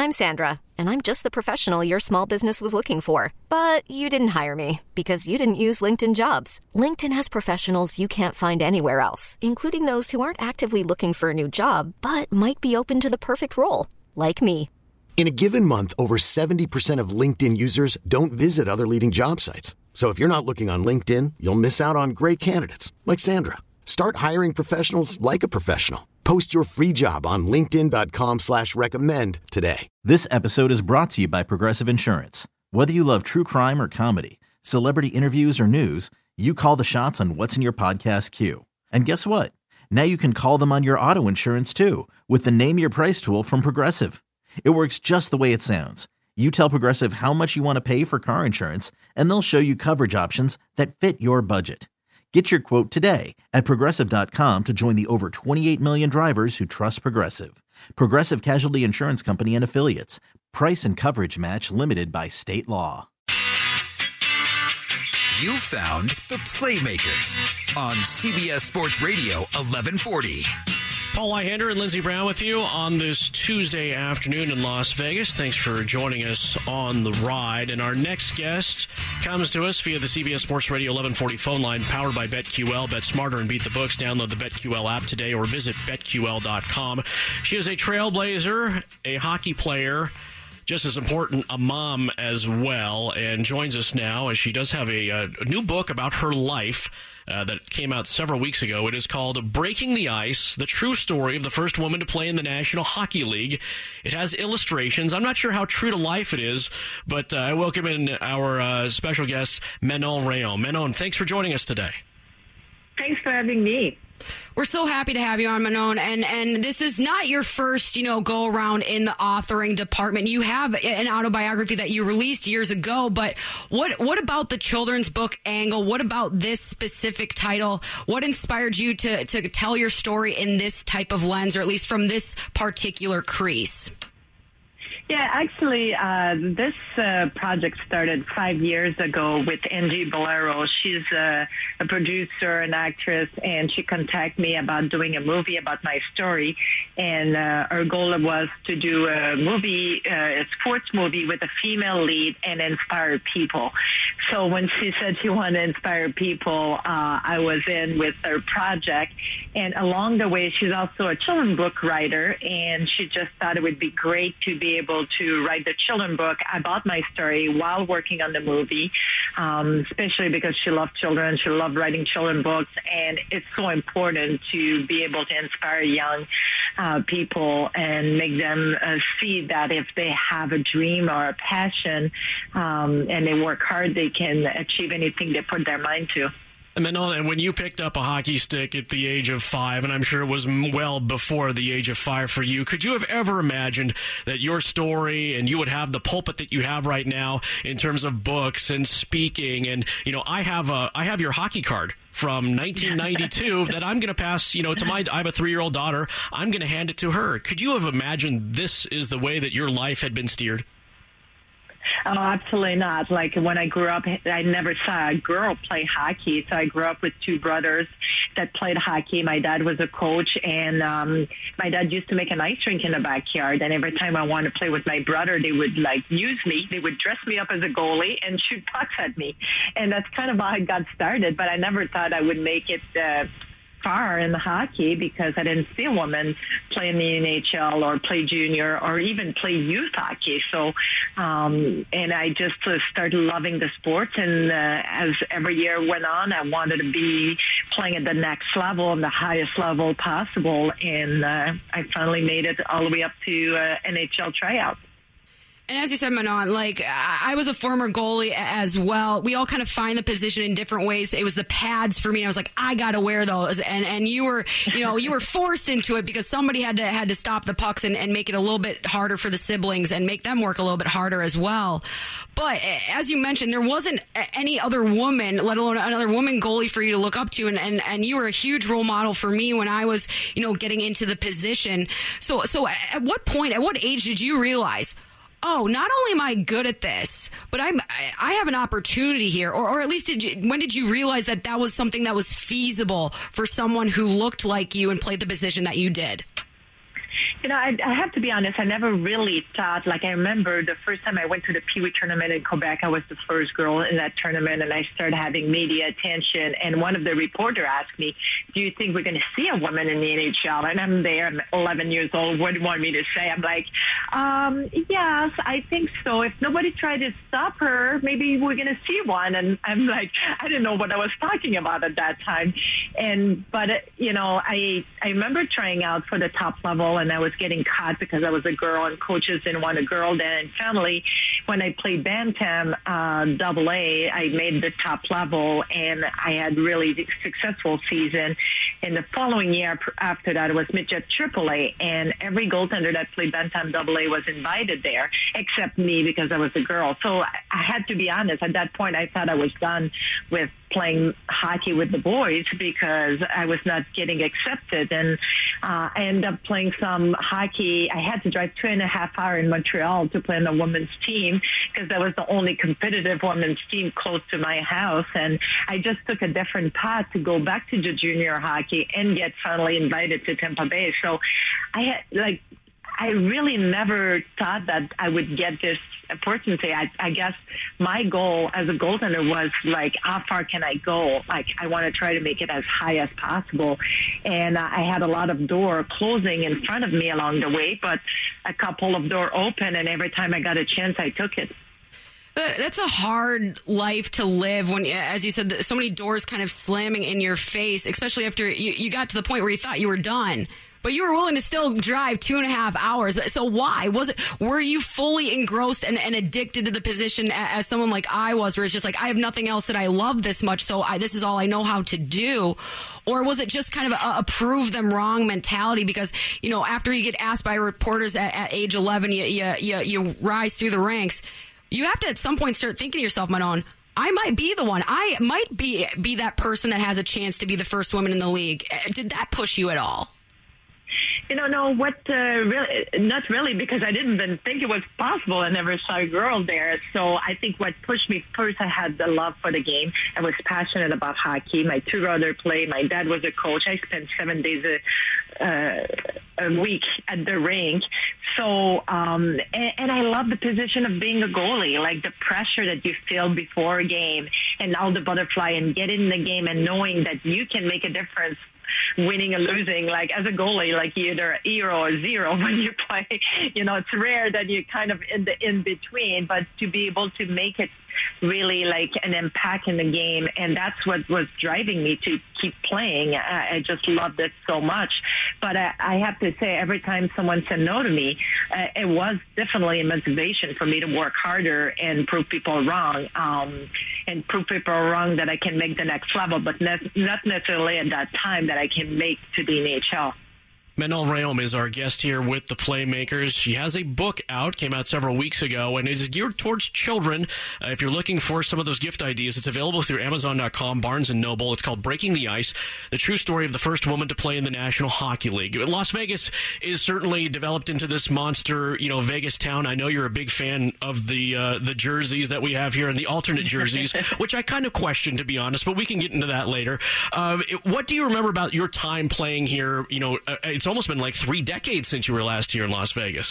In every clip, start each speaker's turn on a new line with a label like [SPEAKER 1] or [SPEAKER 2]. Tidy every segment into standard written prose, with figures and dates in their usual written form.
[SPEAKER 1] I'm Sandra, and I'm just the professional your small business was looking for. But you didn't hire me because you didn't use LinkedIn Jobs. LinkedIn has professionals you can't find anywhere else, including those who aren't actively looking for a new job, but might be open to the perfect role, like me.
[SPEAKER 2] In a given month, over 70% of LinkedIn users don't visit other leading job sites. So if you're not looking on LinkedIn, you'll miss out on great candidates like Sandra. Start hiring professionals like a professional. Post your free job on linkedin.com/recommend today.
[SPEAKER 3] This episode is brought to you by Progressive Insurance. Whether you love true crime or comedy, celebrity interviews or news, you call the shots on what's in your podcast queue. And guess what? Now you can call them on your auto insurance too with the Name Your Price tool from Progressive. It works just the way it sounds. You tell Progressive how much you want to pay for car insurance, and they'll show you coverage options that fit your budget. Get your quote today at Progressive.com to join the over 28 million drivers who trust Progressive. Progressive Casualty Insurance Company and Affiliates. Price and coverage match limited by state law.
[SPEAKER 4] You found the Playmakers on CBS Sports Radio 1140.
[SPEAKER 5] Paul Lyhander and Lindsey Brown with you on this Tuesday afternoon in Las Vegas. Thanks for joining us on the ride. And our next guest comes to us via the CBS Sports Radio 1140 phone line, powered by BetQL. Bet smarter and beat the books. Download the BetQL app today or visit BetQL.com. She is a trailblazer, a hockey player, just as important, a mom as well, and joins us now as she does have a new book about her life that came out several weeks ago. It is called Breaking the Ice, the true story of the first woman to play in the National Hockey League. It has illustrations. I'm not sure how true to life it is, but I welcome in our special guest, Manon Rhéaume. Manon, thanks for joining us today.
[SPEAKER 6] Thanks for having me.
[SPEAKER 7] We're so happy to have you on, Manon, and this is not your first, go around in the authoring department. You have an autobiography that you released years ago, but what about the children's book angle? What about this specific title? What inspired you to tell your story in this type of lens, or at least from this particular crease?
[SPEAKER 6] Yeah, actually, this project started 5 years ago with Angie Bolero. She's a producer, an actress, and she contacted me about doing a movie about my story. And her goal was to do a movie, a sports movie with a female lead and inspire people. So when she said she wanted to inspire people, I was in with her project. And along the way, she's also a children's book writer, and she just thought it would be great to be able to write the children's book about my story while working on the movie, especially because she loved children. She loved writing children's books, and it's so important to be able to inspire young people and make them see that if they have a dream or a passion and they work hard, they can achieve anything they put their mind to.
[SPEAKER 5] And when you picked up a hockey stick at the age of 5, and I'm sure it was well before the age of 5 for you, could you have ever imagined that your story and you would have the pulpit that you have right now in terms of books and speaking? And, I have your hockey card from 1992 that I'm going to pass, I have a 3-year-old daughter. I'm going to hand it to her. Could you have imagined this is the way that your life had been steered?
[SPEAKER 6] Oh, absolutely not. Like when I grew up, I never saw a girl play hockey. So I grew up with 2 brothers that played hockey. My dad was a coach, and my dad used to make an ice rink in the backyard. And every time I wanted to play with my brother, they would use me. They would dress me up as a goalie and shoot pucks at me. And that's kind of how I got started. But I never thought I would make it far in the hockey because I didn't see a woman play in the NHL or play junior or even play youth hockey. So, and I just started loving the sport. And as every year went on, I wanted to be playing at the next level and the highest level possible. And I finally made it all the way up to NHL tryouts.
[SPEAKER 7] And as you said, Manon, I was a former goalie as well. We all kind of find the position in different ways. It was the pads for me. I was like, I got to wear those. And you were, you were forced into it because somebody had to stop the pucks and make it a little bit harder for the siblings and make them work a little bit harder as well. But as you mentioned, there wasn't any other woman, let alone another woman goalie for you to look up to. And you were a huge role model for me when I was, getting into the position. So at what point, at what age did you realize, oh, not only am I good at this, but I have an opportunity here, or at least when did you realize that was something that was feasible for someone who looked like you and played the position that you did?
[SPEAKER 6] I have to be honest. I never really thought, like, I remember the first time I went to the Pee Wee tournament in Quebec, I was the first girl in that tournament, and I started having media attention. And one of the reporters asked me, do you think we're going to see a woman in the NHL? And I'm there, I'm 11 years old. What do you want me to say? I'm like, yes, I think so. If nobody tried to stop her, maybe we're going to see one. And I'm like, I didn't know what I was talking about at that time. But I remember trying out for the top level, and I was getting caught because I was a girl and coaches didn't want a girl then. And finally, when I played Bantam AA, I made the top level, and I had really successful season. And the following year after that, it was midget AAA, and every goaltender that played Bantam AA was invited there, except me because I was a girl. So I had to be honest. At that point, I thought I was done with playing hockey with the boys because I was not getting accepted. And I ended up playing some hockey. I had to drive 2.5 hours in Montreal to play on a women's team because that was the only competitive women's team close to my house. And I just took a different path to go back to the junior hockey and get finally invited to Tampa Bay. So I really never thought that I would get this opportunity. I guess my goal as a goaltender was like, how far can I go? Like, I want to try to make it as high as possible. And I had a lot of doors closing in front of me along the way, but a couple of doors open, and every time I got a chance, I took it.
[SPEAKER 7] That's a hard life to live when, as you said, so many doors kind of slamming in your face, especially after you got to the point where you thought you were done. But you were willing to still drive 2.5 hours. So why? Were you fully engrossed and addicted to the position as someone like I was, where it's just like, I have nothing else that I love this much, so this is all I know how to do? Or was it just kind of a prove them wrong mentality? Because, after you get asked by reporters at age 11, you rise through the ranks. You have to at some point start thinking to yourself, Manon, I might be the one. I might be that person that has a chance to be the first woman in the league. Did that push you at all?
[SPEAKER 6] No, really, not really, because I didn't even think it was possible. I never saw a girl there. So I think what pushed me first, I had the love for the game. I was passionate about hockey. My two brothers played. My dad was a coach. I spent 7 days a week at the rink. So, and I love the position of being a goalie, like the pressure that you feel before a game and all the butterfly and getting in the game and knowing that you can make a difference, winning or losing. Like as a goalie, like either a hero or zero when you play. It's rare that you're kind of in between, but to be able to make it really like an impact in the game, and that's what was driving me to keep playing. I just loved it so much. But I have to say, every time someone said no to me, it was definitely a motivation for me to work harder and prove people wrong, and prove people wrong that I can make the next level, but not necessarily at that time that I can make to the NHL.
[SPEAKER 5] Manon Rhéaume is our guest here with the Playmakers. She has a book out, came out several weeks ago, and is geared towards children. If you're looking for some of those gift ideas, it's available through Amazon.com, Barnes & Noble. It's called Breaking the Ice, the true story of the first woman to play in the National Hockey League. Las Vegas is certainly developed into this monster, Vegas town. I know you're a big fan of the jerseys that we have here and the alternate jerseys, which I kind of question, to be honest, but we can get into that later. What do you remember about your time playing here? It's almost been like 3 decades since you were last here in Las Vegas.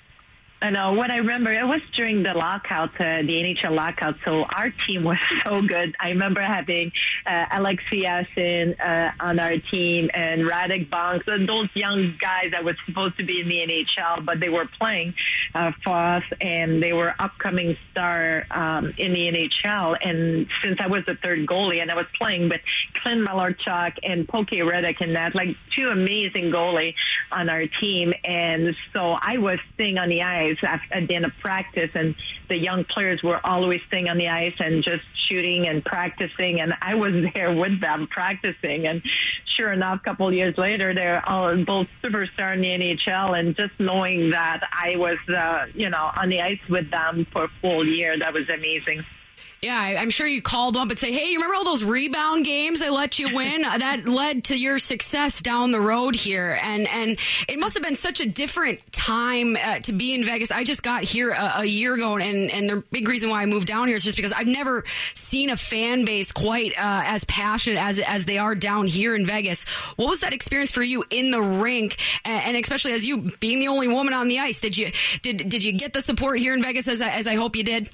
[SPEAKER 6] I know. What I remember, it was during the lockout, the NHL lockout, so our team was so good. I remember having Alexei Yasin on our team and Radek Bonk, those young guys that were supposed to be in the NHL, but they were playing for us, and they were upcoming star in the NHL. And since I was the third goalie, and I was playing with Clint Malarchuk and Poke Reddick and that, like two amazing goalies on our team. And so I was staying on the ice at the end of practice, and the young players were always staying on the ice and just shooting and practicing, and I was there with them practicing. And sure enough, a couple of years later, they're all both superstars in the NHL, and just knowing that I was on the ice with them for a full year, that was amazing.
[SPEAKER 7] Yeah, I'm sure you called up and say, hey, you remember all those rebound games I let you win? That led to your success down the road here. And it must have been such a different time to be in Vegas. I just got here a year ago, and the big reason why I moved down here is just because I've never seen a fan base quite as passionate as they are down here in Vegas. What was that experience for you in the rink, and especially as you being the only woman on the ice? Did you get the support here in Vegas as I hope you did?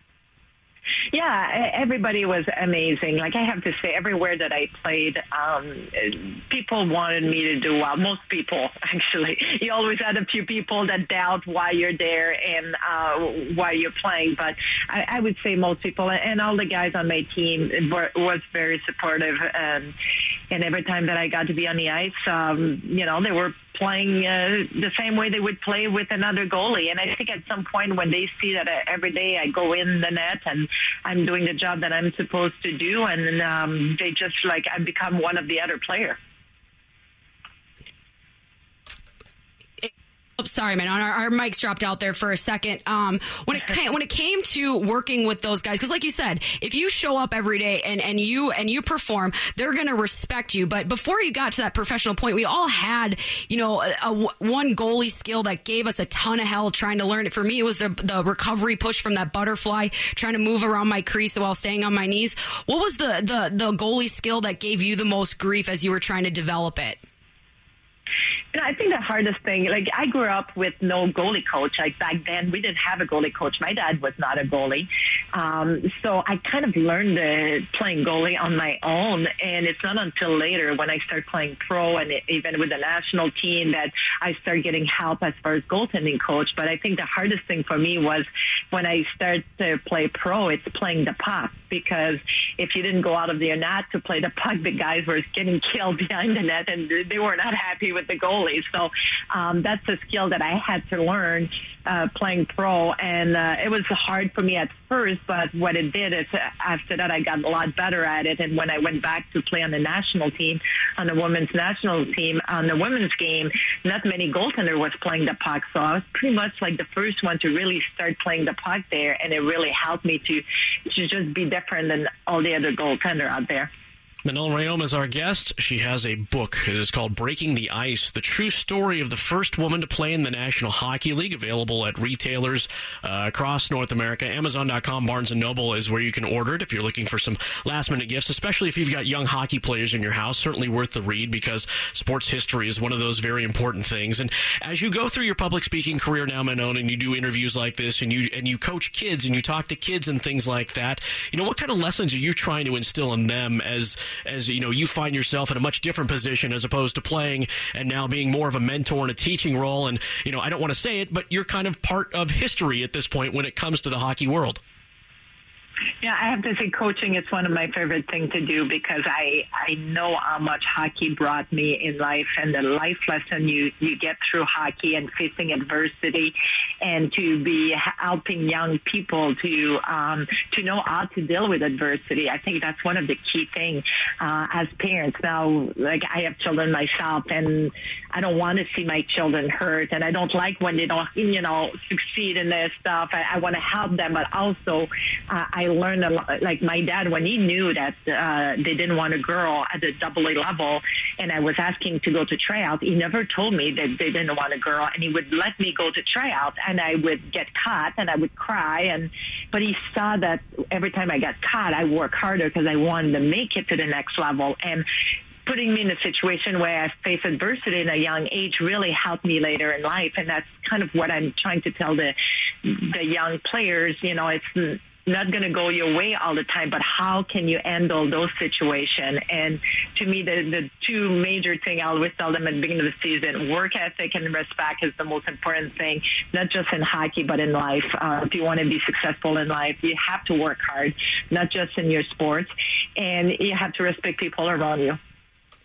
[SPEAKER 6] Yeah, everybody was amazing. Like, I have to say, everywhere that I played, people wanted me to do well. Most people, actually. You always had a few people that doubt why you're there and why you're playing. But I would say most people, and all the guys on my team was very supportive. And every time that I got to be on the ice, they were playing the same way they would play with another goalie. And I think at some point when they see that every day I go in the net and I'm doing the job that I'm supposed to do, and they just I become one of the other players.
[SPEAKER 7] Oh, sorry, man. Our mics dropped out there for a second. When it came to working with those guys, because like you said, if you show up every day and you perform, they're going to respect you. But before you got to that professional point, we all had one goalie skill that gave us a ton of hell trying to learn it. For me, it was the recovery push from that butterfly, trying to move around my crease while staying on my knees. What was the goalie skill that gave you the most grief as you were trying to develop it?
[SPEAKER 6] I think the hardest thing, I grew up with no goalie coach. Back then, we didn't have a goalie coach. My dad was not a goalie. So I kind of learned playing goalie on my own. And it's not until later when I started playing pro and even with the national team that I started getting help as far as goaltending coach. But I think the hardest thing for me was when I started to play pro, it's playing the puck. Because if you didn't go out of your net to play the puck, the guys were getting killed behind the net and they were not happy with the goalie. So that's a skill that I had to learn playing pro, and it was hard for me at first, but what it did is after that I got a lot better at it, and when I went back to play on the national team, on the women's national team, on the women's game, not many goaltender was playing the puck, so I was pretty much the first one to really start playing the puck there, and it really helped me to just be different than all the other goaltender out there.
[SPEAKER 5] Manon Rhéaume is our guest. She has a book. It is called Breaking the Ice, the true story of the first woman to play in the National Hockey League, available at retailers across North America. Amazon.com, Barnes & Noble is where you can order it if you're looking for some last-minute gifts, especially if you've got young hockey players in your house. Certainly worth the read because sports history is one of those very important things. And as you go through your public speaking career now, Manon, and you do interviews like this, and you coach kids and you talk to kids and things like that, what kind of lessons are you trying to instill in them as you find yourself in a much different position as opposed to playing and now being more of a mentor in a teaching role? And, I don't want to say it, but you're kind of part of history at this point when it comes to the hockey world.
[SPEAKER 6] Yeah, I have to say coaching is one of my favorite things to do because I know how much hockey brought me in life and the life lesson you get through hockey and facing adversity and to be helping young people to know how to deal with adversity. I think that's one of the key things as parents. Now, I have children myself and I don't want to see my children hurt and I don't like when they don't, succeed in their stuff. I want to help them, but also I learned a lot, my dad, when he knew that they didn't want a girl at the AA level and I was asking to go to tryout, he never told me that they didn't want a girl and he would let me go to tryout and I would get caught and I would cry. But he saw that every time I got caught, I worked harder because I wanted to make it to the next level. And putting me in a situation where I face adversity in a young age really helped me later in life. And that's kind of what I'm trying to tell the young players. It's not going to go your way all the time, but how can you handle those situations? And to me, the two major things I always tell them at the beginning of the season, work ethic and respect is the most important thing, not just in hockey, but in life. If you want to be successful in life, you have to work hard, not just in your sports, and you have to respect people around you.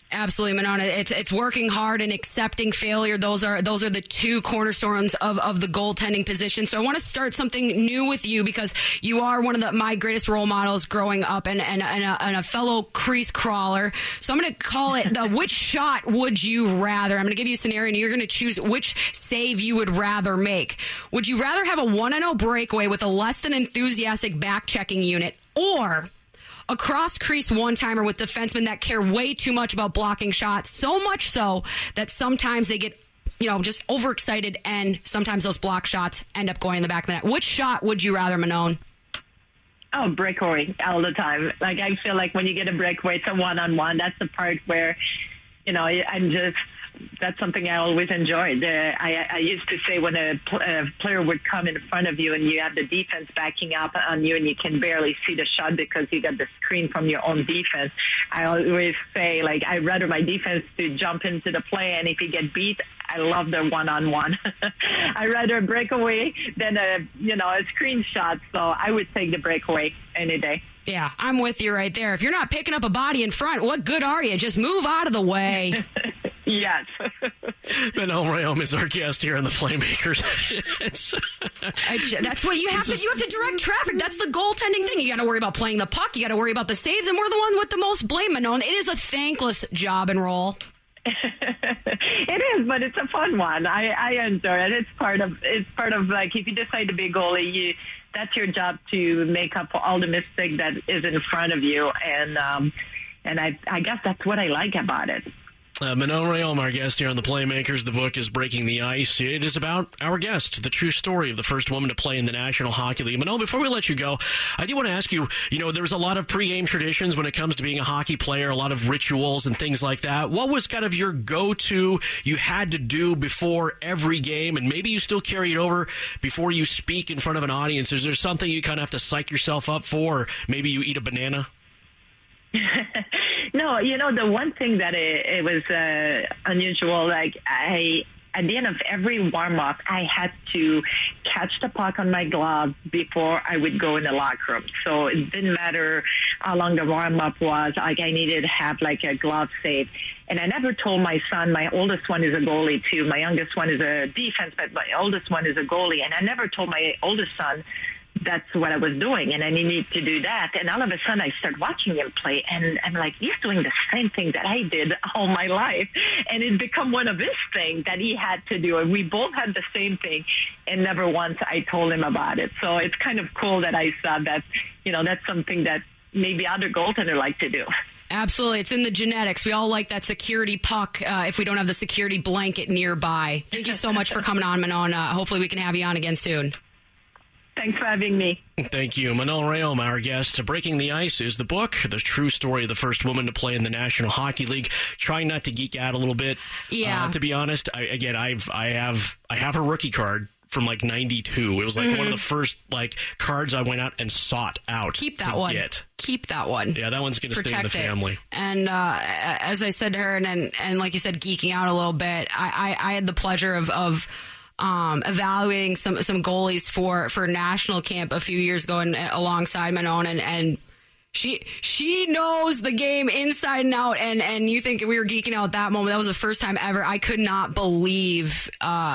[SPEAKER 7] Absolutely, Manon. It's working hard and accepting failure. Those are the two cornerstones of the goaltending position. So I want to start something new with you because you are one of my greatest role models growing up and a fellow crease crawler. So I'm going to call it the which shot would you rather? I'm going to give you a scenario and you're going to choose which save you would rather make. Would you rather have a 1-0 breakaway with a less than enthusiastic back-checking unit or a cross-crease one-timer with defensemen that care way too much about blocking shots, so much so that sometimes they get, just overexcited and sometimes those block shots end up going in the back of the net? Which shot would you rather, Manon?
[SPEAKER 6] Oh, breakaway all the time. Like, I feel like when you get a breakaway, it's a one-on-one. That's the part where, that's something I always enjoyed. I used to say when a player would come in front of you and you have the defense backing up on you and you can barely see the shot because you got the screen from your own defense, I always say, like, I'd rather my defense to jump into the play, and if you get beat, I love the one-on-one. I'd rather a breakaway than a screen shot, so I would take the breakaway any day.
[SPEAKER 7] Yeah, I'm with you right there. If you're not picking up a body in front, what good are you? Just move out of the way.
[SPEAKER 6] Yes.
[SPEAKER 5] Manon Rhéaume is our guest here on the Playmakers.
[SPEAKER 7] That's what you have to. You have to direct traffic. That's the goaltending thing. You got to worry about playing the puck. You got to worry about the saves, and we're the one with the most blame, Manon. It is a thankless job and role.
[SPEAKER 6] It is, but it's a fun one. I enjoy it. It's part of like, if you decide to be a goalie, that's your job to make up for all the mistake that is in front of you, and I guess that's what I like about it.
[SPEAKER 5] Manon Rhéaume, our guest here on the Playmakers. The book is Breaking the Ice. It is about our guest, the true story of the first woman to play in the National Hockey League. Manon, before we let you go, I do want to ask you, there's a lot of pregame traditions when it comes to being a hockey player, a lot of rituals and things like that. What was kind of your go-to you had to do before every game, and maybe you still carry it over before you speak in front of an audience? Is there something you kind of have to psych yourself up for, or maybe you eat a banana?
[SPEAKER 6] No, the one thing that it was unusual, like at the end of every warm-up, I had to catch the puck on my glove before I would go in the locker room. So it didn't matter how long the warm-up was. Like, I needed to have like a glove save. And I never told my son, my oldest one is a goalie too. My youngest one is a defense, but my oldest one is a goalie. And I never told my oldest son that's what I was doing, and I needed to do that. And all of a sudden, I start watching him play, and I'm like, he's doing the same thing that I did all my life. And it become one of his things that he had to do. And we both had the same thing, and never once I told him about it. So it's kind of cool that I saw that, that's something that maybe other goaltenders like to do.
[SPEAKER 7] Absolutely. It's in the genetics. We all like that security puck if we don't have the security blanket nearby. Thank you so much for coming on, Manon. Hopefully we can have you on again soon.
[SPEAKER 6] Thanks for having me.
[SPEAKER 5] Thank you. Manon Rhéaume, our guest. Breaking the Ice is the book, the true story of the first woman to play in the National Hockey League. Trying not to geek out a little bit. Yeah. To be honest, I have her rookie card from like 92. It was like one of the first cards I went out and sought out.
[SPEAKER 7] Keep that one. Keep that one.
[SPEAKER 5] Yeah, that one's going to stay in the family.
[SPEAKER 7] And as I said to her, and like you said, geeking out a little bit, I had the pleasure of evaluating some goalies for national camp a few years ago, and alongside Manon, and she knows the game inside and out. And you think we were geeking out at that moment? That was the first time ever. I could not believe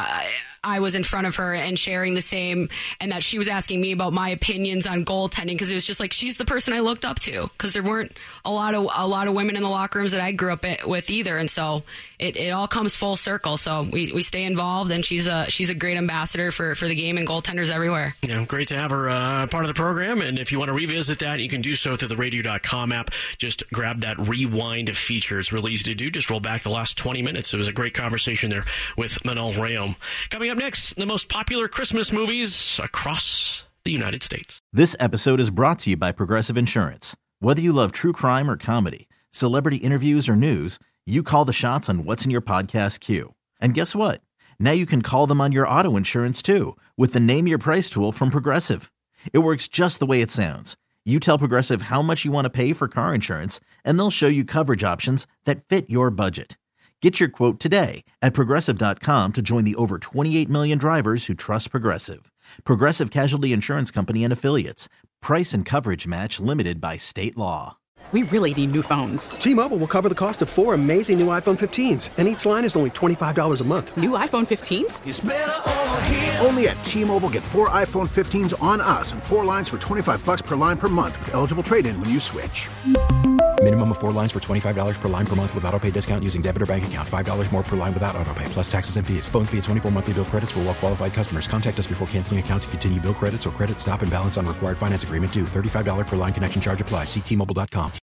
[SPEAKER 7] I was in front of her and sharing the same, and that she was asking me about my opinions on goaltending, because it was just like, she's the person I looked up to, because there weren't a lot of women in the locker rooms that I grew up with either. And so it all comes full circle. So we stay involved, and she's a great ambassador for the game and goaltenders everywhere. Yeah, great to have her part of the program. And if you want to revisit that, you can do so through the radio.com app. Just grab that rewind feature. It's really easy to do. Just roll back the last 20 minutes. It was a great conversation there with Manon Rhéaume. Coming up next, the most popular Christmas movies across the United States.
[SPEAKER 3] This episode is brought to you by Progressive Insurance. Whether you love true crime or comedy, celebrity interviews or news, you call the shots on what's in your podcast queue. And guess what? Now you can call them on your auto insurance too, with the Name Your Price tool from Progressive. It works just the way it sounds. You tell Progressive how much you want to pay for car insurance, and they'll show you coverage options that fit your budget. Get your quote today at Progressive.com to join the over 28 million drivers who trust Progressive. Progressive Casualty Insurance Company and Affiliates. Price and coverage match limited by state law.
[SPEAKER 8] we really need new phones.
[SPEAKER 9] T-Mobile will cover the cost of 4 amazing new iPhone 15s, and each line is only $25 a month.
[SPEAKER 8] New iPhone 15s?
[SPEAKER 10] It's better over here. Only at T-Mobile, get 4 iPhone 15s on us and 4 lines for $25 per line per month with eligible trade-in when you switch.
[SPEAKER 11] Minimum of 4 lines for $25 per line per month with autopay discount using debit or bank account. $5 more per line without autopay, plus taxes and fees. Phone fee at 24 monthly bill credits for well-qualified customers. Contact us before canceling account to continue bill credits or credit stop and balance on required finance agreement due. $35 per line connection charge applies. See T-Mobile.com.